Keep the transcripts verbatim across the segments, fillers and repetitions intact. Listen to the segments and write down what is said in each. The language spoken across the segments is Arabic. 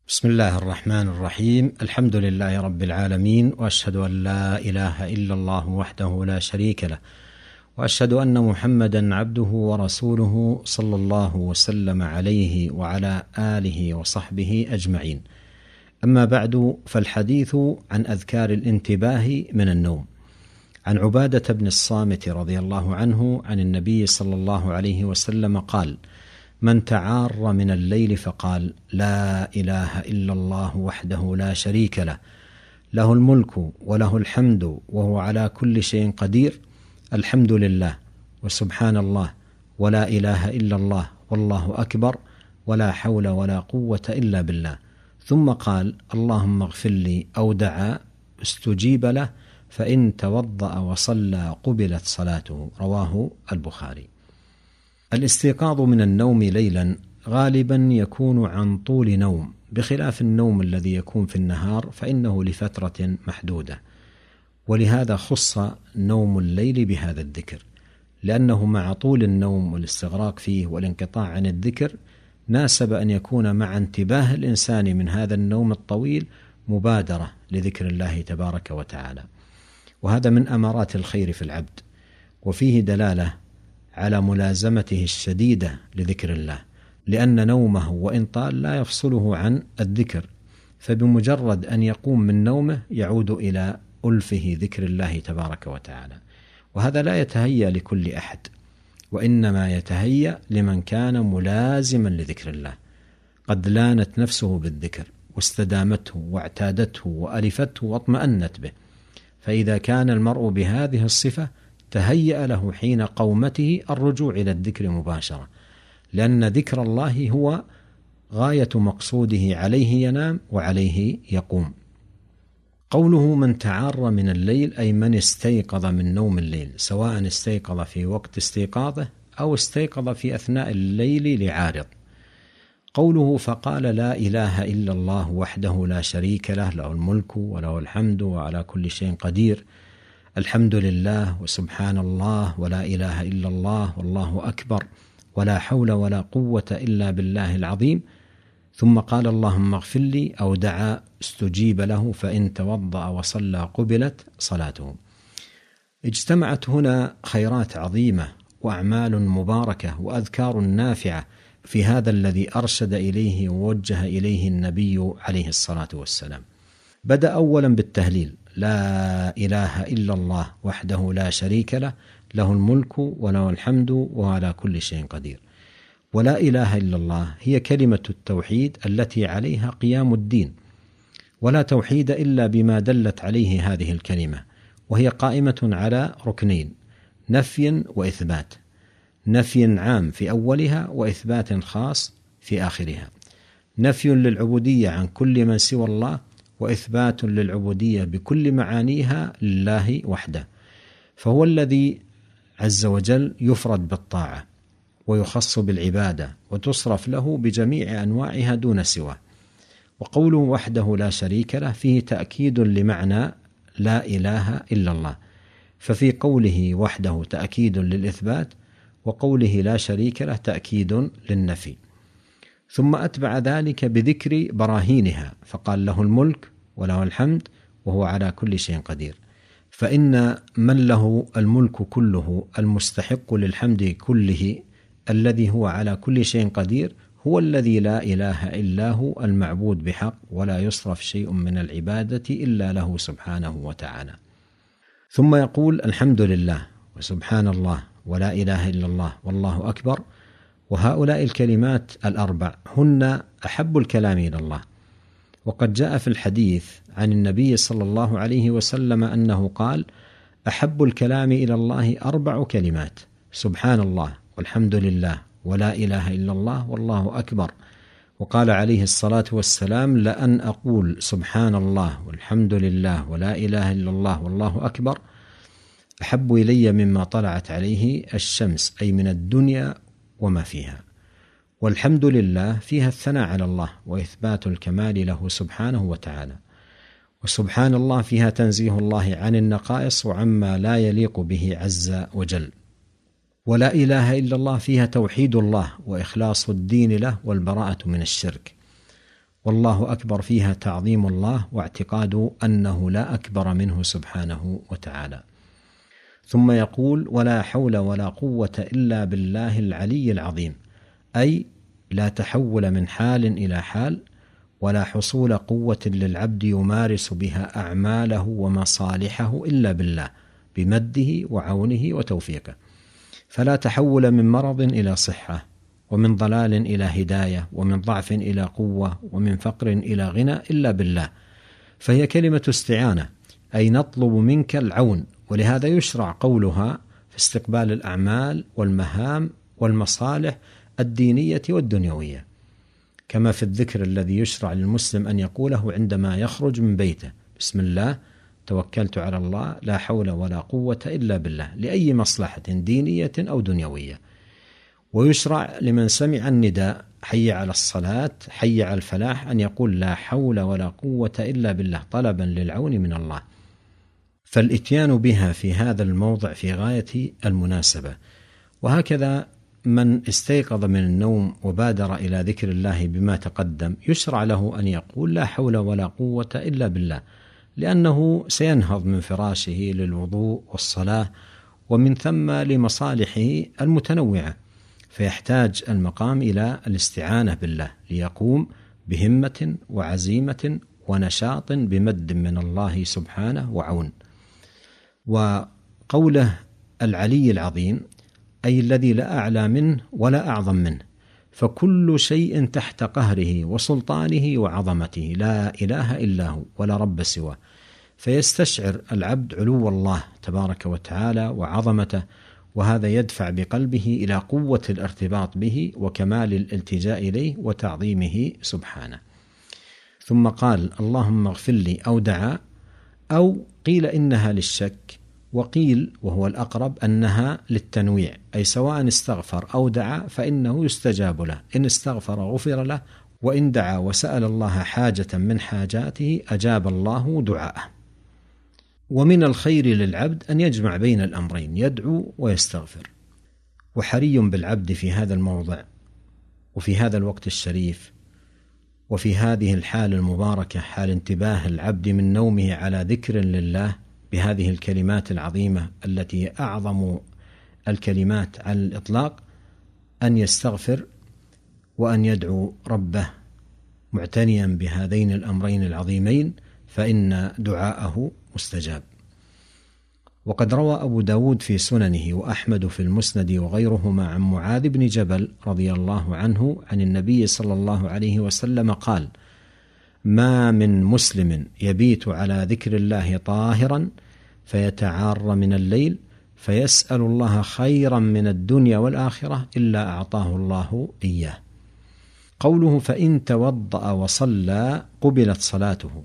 بسم الله الرحمن الرحيم. الحمد لله رب العالمين، وأشهد أن لا إله إلا الله وحده لا شريك له، وأشهد أن محمدا عبده ورسوله صلى الله وسلم عليه وعلى آله وصحبه أجمعين. أما بعد، فالحديث عن أذكار الانتباه من النوم. عن عبادة بن الصامت رضي الله عنه عن النبي صلى الله عليه وسلم قال: من تعار من الليل فقال: لا إله إلا الله وحده لا شريك له، له الملك وله الحمد وهو على كل شيء قدير، الحمد لله وسبحان الله ولا إله إلا الله والله أكبر ولا حول ولا قوة إلا بالله، ثم قال: اللهم اغفر لي، أو دعا استجيب له، فإن توضأ وصلى قبلت صلاته. رواه البخاري. الاستيقاظ من النوم ليلا غالبا يكون عن طول نوم، بخلاف النوم الذي يكون في النهار فإنه لفترة محدودة، ولهذا خص نوم الليل بهذا الذكر، لأنه مع طول النوم والاستغراق فيه والانقطاع عن الذكر ناسب أن يكون مع انتباه الإنسان من هذا النوم الطويل مبادرة لذكر الله تبارك وتعالى، وهذا من أمارات الخير في العبد، وفيه دلالة على ملازمته الشديدة لذكر الله، لأن نومه وإن طال لا يفصله عن الذكر، فبمجرد أن يقوم من نومه يعود إلى ألفه ذكر الله تبارك وتعالى، وهذا لا يتهيأ لكل أحد، وإنما يتهيأ لمن كان ملازما لذكر الله، قد لانت نفسه بالذكر واستدامته واعتادته وألفته واطمأنت به، فإذا كان المرء بهذه الصفة تهيأ له حين قومته الرجوع إلى الذكر مباشرة، لأن ذكر الله هو غاية مقصوده، عليه ينام وعليه يقوم. قوله من تعار من الليل أي من استيقظ من نوم الليل، سواء استيقظ في وقت استيقاظه أو استيقظ في أثناء الليل لعارض. قوله فقال: لا إله إلا الله وحده لا شريك له، له الملك وله الحمد وعلى كل شيء قدير، الحمد لله وسبحان الله ولا إله إلا الله والله أكبر ولا حول ولا قوة إلا بالله العظيم، ثم قال: اللهم اغفر لي، أو دعا استجيب له، فإن توضأ وصلى قبلت صلاته. اجتمعت هنا خيرات عظيمة وأعمال مباركة وأذكار نافعة في هذا الذي أرشد إليه ووجه إليه النبي عليه الصلاة والسلام. بدأ أولا بالتهليل: لا إله إلا الله وحده لا شريك له، له الملك وله الحمد وهو على كل شيء قدير. ولا إله إلا الله هي كلمة التوحيد التي عليها قيام الدين، ولا توحيد إلا بما دلت عليه هذه الكلمة، وهي قائمة على ركنين: نفي وإثبات، نفي عام في أولها وإثبات خاص في آخرها. نفي للعبودية عن كل من سوى الله، وإثبات للعبودية بكل معانيها لله وحده، فهو الذي عز وجل يفرد بالطاعة ويخص بالعبادة وتصرف له بجميع أنواعها دون سواه. وقوله وحده لا شريك له فيه تأكيد لمعنى لا إله إلا الله، ففي قوله وحده تأكيد للإثبات، وقوله لا شريك له تأكيد للنفي. ثم أتبع ذلك بذكر براهينها، فقال: له الملك وله الحمد وهو على كل شيء قدير، فإن من له الملك كله المستحق للحمد كله الذي هو على كل شيء قدير هو الذي لا إله إلا هو المعبود بحق، ولا يصرف شيء من العبادة إلا له سبحانه وتعالى. ثم يقول: الحمد لله وسبحان الله ولا إله إلا الله والله أكبر، وهؤلاء الكلمات الأربع هن أحب الكلام إلى الله. وقد جاء في الحديث عن النبي صلى الله عليه وسلم أنه قال: أحب الكلام إلى الله أربع كلمات: سبحان الله والحمد لله ولا إله إلا الله والله أكبر. وقال عليه الصلاة والسلام: لأن أقول سبحان الله والحمد لله ولا إله إلا الله والله أكبر أحب إلي مما طلعت عليه الشمس، أي من الدنيا وما فيها. والحمد لله فيها الثناء على الله وإثبات الكمال له سبحانه وتعالى، وسبحان الله فيها تنزيه الله عن النقائص وعما لا يليق به عز وجل. ولا إله إلا الله فيها توحيد الله وإخلاص الدين له والبراءة من الشرك. والله أكبر فيها تعظيم الله واعتقاد أنه لا أكبر منه سبحانه وتعالى. ثم يقول: ولا حول ولا قوة إلا بالله العلي العظيم، أي لا تحول من حال إلى حال، ولا حصول قوة للعبد يمارس بها أعماله ومصالحه إلا بالله بمده وعونه وتوفيقه، فلا تحول من مرض إلى صحة، ومن ضلال إلى هداية، ومن ضعف إلى قوة، ومن فقر إلى غنى إلا بالله، فهي كلمة استعانة، أي نطلب منك العون، ولهذا يشرع قولها في استقبال الأعمال والمهام والمصالح الدينية والدنيوية، كما في الذكر الذي يشرع للمسلم أن يقوله عندما يخرج من بيته: بسم الله توكلت على الله لا حول ولا قوة إلا بالله، لأي مصلحة دينية أو دنيوية. ويشرع لمن سمع النداء حي على الصلاة حي على الفلاح أن يقول: لا حول ولا قوة إلا بالله، طلبا للعون من الله. فالإتيان بها في هذا الموضع في غاية المناسبة. وهكذا من استيقظ من النوم وبادر إلى ذكر الله بما تقدم يشرع له أن يقول: لا حول ولا قوة إلا بالله، لأنه سينهض من فراشه للوضوء والصلاة، ومن ثم لمصالحه المتنوعة، فيحتاج المقام إلى الاستعانة بالله ليقوم بهمة وعزيمة ونشاط بمد من الله سبحانه وعون. وقوله العلي العظيم أي الذي لا أعلى منه ولا أعظم منه، فكل شيء تحت قهره وسلطانه وعظمته، لا إله إلا هو ولا رب سواه، فيستشعر العبد علو الله تبارك وتعالى وعظمته، وهذا يدفع بقلبه إلى قوة الارتباط به وكمال الالتجاء إليه وتعظيمه سبحانه. ثم قال: اللهم اغفر لي، أو دعا، أو قيل إنها للشك، وقيل وهو الأقرب أنها للتنويع، أي سواء استغفر أو دعا فإنه يستجاب له، إن استغفر غفر له، وإن دعا وسأل الله حاجة من حاجاته أجاب الله دعاءه. ومن الخير للعبد أن يجمع بين الأمرين، يدعو ويستغفر. وحري بالعبد في هذا الموضع وفي هذا الوقت الشريف وفي هذه الحال المباركة، حال انتباه العبد من نومه على ذكر لله بهذه الكلمات العظيمة التي أعظم الكلمات على الإطلاق، أن يستغفر وأن يدعو ربه معتنيا بهذين الأمرين العظيمين، فإن دعاءه مستجاب. وقد روى أبو داود في سننه وأحمد في المسند وغيرهما عن معاذ بن جبل رضي الله عنه عن النبي صلى الله عليه وسلم قال: ما من مسلم يبيت على ذكر الله طاهرا فيتعار من الليل فيسأل الله خيرا من الدنيا والآخرة إلا أعطاه الله إياه. قوله فإن توضأ وصلى قبلت صلاته،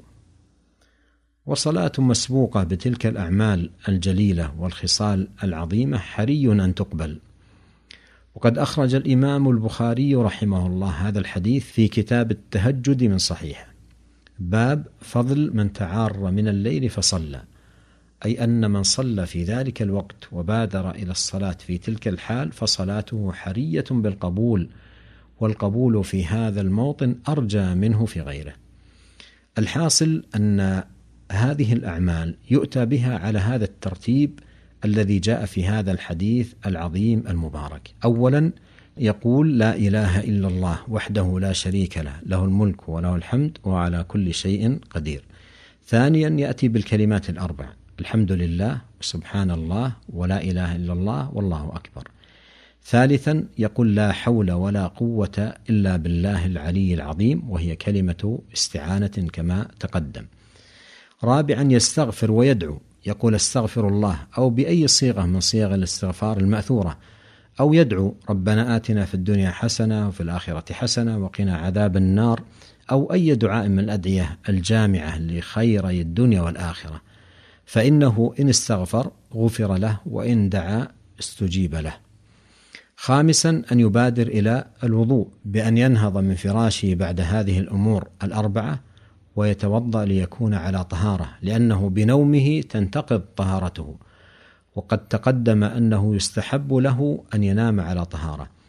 وصلاة مسبوقة بتلك الأعمال الجليلة والخصال العظيمة حري أن تقبل. وقد أخرج الإمام البخاري رحمه الله هذا الحديث في كتاب التهجد من صحيحه، باب فضل من تعار من الليل فصلى، أي أن من صلى في ذلك الوقت وبادر إلى الصلاة في تلك الحال فصلاته حرية بالقبول، والقبول في هذا الموطن أرجى منه في غيره. الحاصل أن هذه الأعمال يؤتى بها على هذا الترتيب الذي جاء في هذا الحديث العظيم المبارك. أولا يقول: لا إله إلا الله وحده لا شريك له، له الملك وله الحمد وعلى كل شيء قدير. ثانيا يأتي بالكلمات الأربع: الحمد لله وسبحان الله ولا إله إلا الله والله أكبر. ثالثا يقول: لا حول ولا قوة إلا بالله العلي العظيم، وهي كلمة استعانة كما تقدم. رابعا يستغفر ويدعو، يقول: استغفر الله، أو بأي صيغة من صيغ الاستغفار المأثورة، أو يدعو: ربنا آتنا في الدنيا حسنة وفي الآخرة حسنة وقنا عذاب النار، أو أي دعاء من الأدعية الجامعة لخيري الدنيا والآخرة، فإنه إن استغفر غفر له، وإن دعا استجيب له. خامسا أن يبادر إلى الوضوء بأن ينهض من فراشه بعد هذه الأمور الأربعة ويتوضأ ليكون على طهارة، لأنه بنومه تنتقض طهارته، وقد تقدم أنه يستحب له أن ينام على طهارة.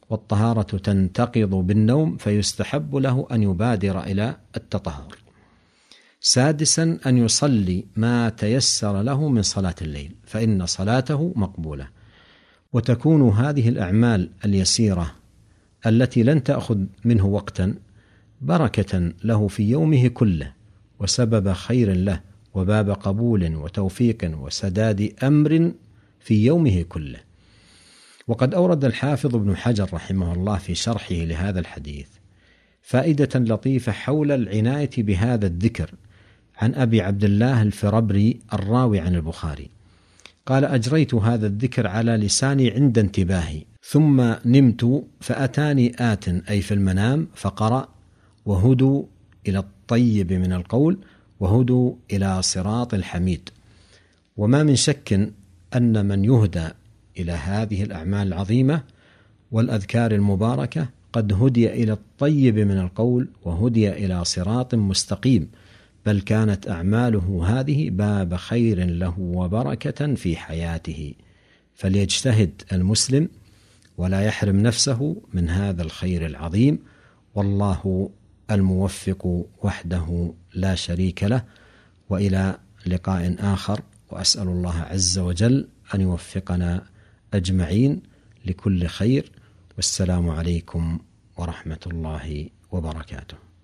والطهارة تنتقض بالنوم فيستحب له أن يبادر إلى التطهر. سادسا أن يصلي ما تيسر له من صلاة الليل فإن صلاته مقبولة. وتكون هذه الأعمال اليسيرة التي لن تأخذ منه وقتا بركة له في يومه كله وسبب خير له وباب قبول وتوفيق وسداد أمر في يومه كله. وقد أورد الحافظ ابن حجر رحمه الله في شرحه لهذا الحديث فائدة لطيفة حول العناية بهذا الذكر عن أبي عبد الله الفربري الراوي عن البخاري قال: أجريت هذا الذكر على لساني عند انتباهي ثم نمت فأتاني آت أي في المنام فقرأ: وهدوا إلى الطيب من القول وهدوا إلى صراط الحميد. وما من شك أن من يهدى إلى هذه الأعمال العظيمة والأذكار المباركة قد هدي إلى الطيب من القول وهدي إلى صراط مستقيم، بل كانت أعماله هذه باب خير له وبركة في حياته. فليجتهد المسلم ولا يحرم نفسه من هذا الخير العظيم، والله الموفق وحده لا شريك له. وإلى لقاء آخر، وأسأل الله عز وجل أن يوفقنا أجمعين لكل خير، والسلام عليكم ورحمة الله وبركاته.